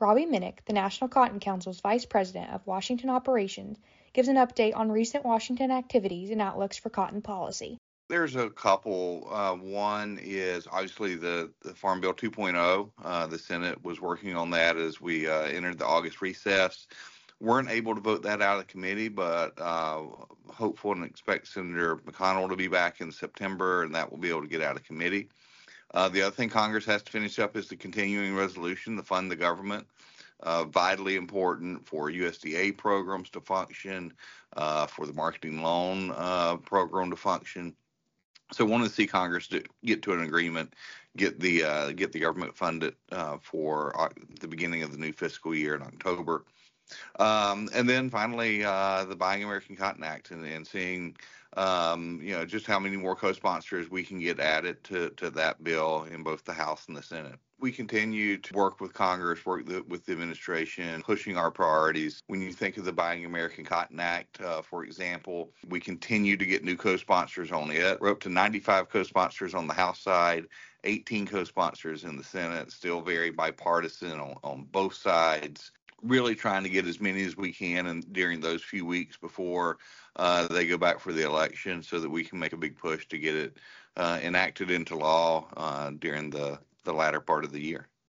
Robbie Minnick, the National Cotton Council's Vice President of Washington Operations, gives an update on recent Washington activities and outlooks for cotton policy. There's a couple. One is obviously the Farm Bill 2.0. The Senate was working on that as we entered the August recess. Weren't able to vote that out of the committee, but hopeful and expect Senator McConnell to be back in September, and that will be able to get out of committee. The other thing Congress has to finish up is the continuing resolution to fund the government. Vitally important for USDA programs to function, for the marketing loan program to function. So, want to see Congress get to an agreement, get the government funded for the beginning of the new fiscal year in October, and then finally the Buying American Cotton Act, and seeing just how many more co-sponsors we can get added to that bill in both the House and the Senate. We continue to work with Congress, with the administration, pushing our priorities. When you think of the Buying American Cotton Act, for example, we continue to get new co-sponsors on it. We're up to 95 co-sponsors on the House side, 18 co-sponsors in the Senate, still very bipartisan on both sides. Really trying to get as many as we can and during those few weeks before they go back for the election, so that we can make a big push to get it enacted into law during the latter part of the year.